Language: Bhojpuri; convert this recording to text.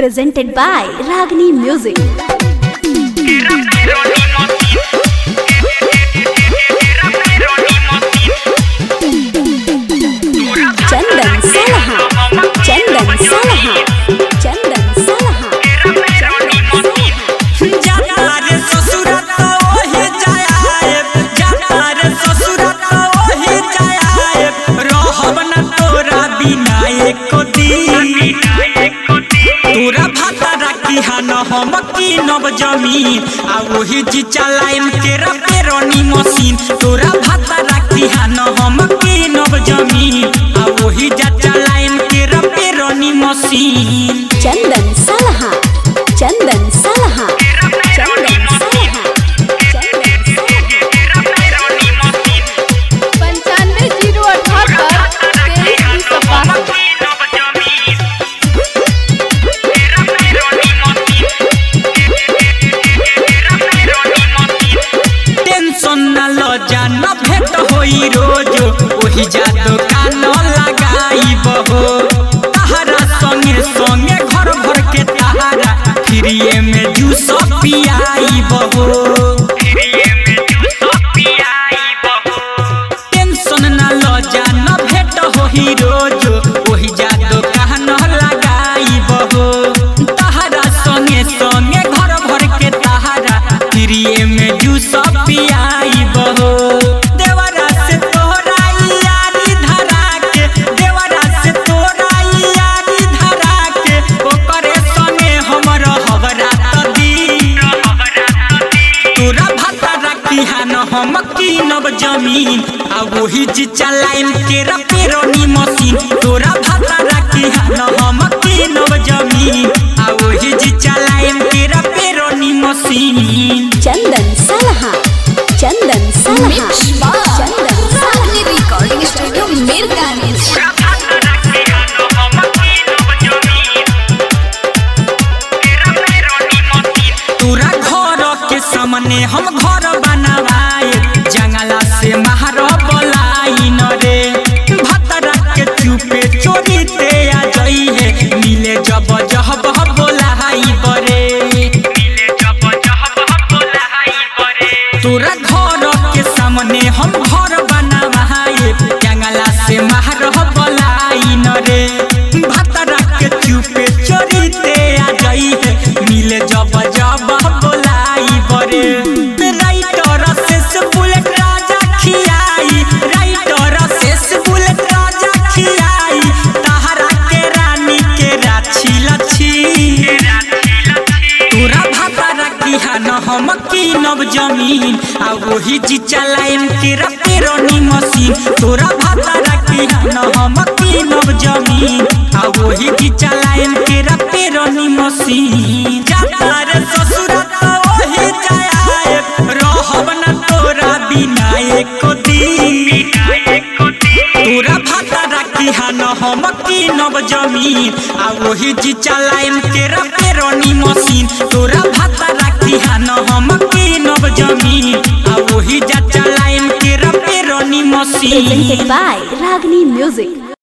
Presented by Ragini Music. Chandan Salaha, Chandan Salaha, Chandan Salaha. तोरा भाता रखी हन हम की नव जमीन आ वही जी चलाएम केरा पेरोनी मशीन। तोरा भाता रखी हन हम की नव जमीन आ वही जा चलाएम केरा पेरोनी machine. Chandan Salaha, Chandan Salaha, Chandan Salaha, Chandan Salaha. 95 जान भेट होई रोज वही जा दुकान लगाई बहो। तहरा संगे संगे घर भर के तहरा फ्रीए में जूस पियाई बहो। टेंशन ना लो जान भेट होई रोज वही जा दुकान लगाई बहो। तहरा संगे संगे घर भर के तहरा फ्रीए में जूस पियाई बहो। देवरा से तोरा यारी धरा के, देवरा से तोरा यारी धरा के ओकरे संगे हमर हवरा तदी। तोरा भाता रखी हन हम की नव जमीन आ वही जी चलाएम केरा पेरोनी मशीन। तोरा भाता रखी हन हम की नव जमीन आ वही जी चलाएम केरा पेरोनी machine. Chandan Salaha, Chandan Salaha, Chandan Ragini Recording Studio Mirganj. तोरा घर के सामने हम घर बनवाए जंगला से मार बोलाई न रे। भतरा के चुपे चोरी ते आ जई है मिले जब जहब बोलाई बरे। तोरा घर के सामने हम घर बनवाए जंगला से मार बोलाई न रे। भतरा के चुपे चोरी ते आ जई है मिले जब जब बोलाई बरे। राइटर से बुलेट राजा खियाई, राइटर से बुलेट राजा खियाई तहरा के रानी के राछी लछी। तोरा भाता रखी हन हम की नव जमीन आ वही जी चलाएम केरा पेरोनी मशीन। तोरा भाता रखी हन हम की नव जमीन आ वही जी चलाएम केरा पेरोनी मशीन। जाता रे ससुरा तो वही जाए रहब न तोरा बिना एको दिन। तोरा भाता रखी हन हम की नव जमीन आ वही जी चलाएम केरा पेरोनी मशीन। तोरा भाता रखी हन हम की नव जमीन आ वही जा चलाएम केरा पेरोनी machine. Presented by Ragini Music.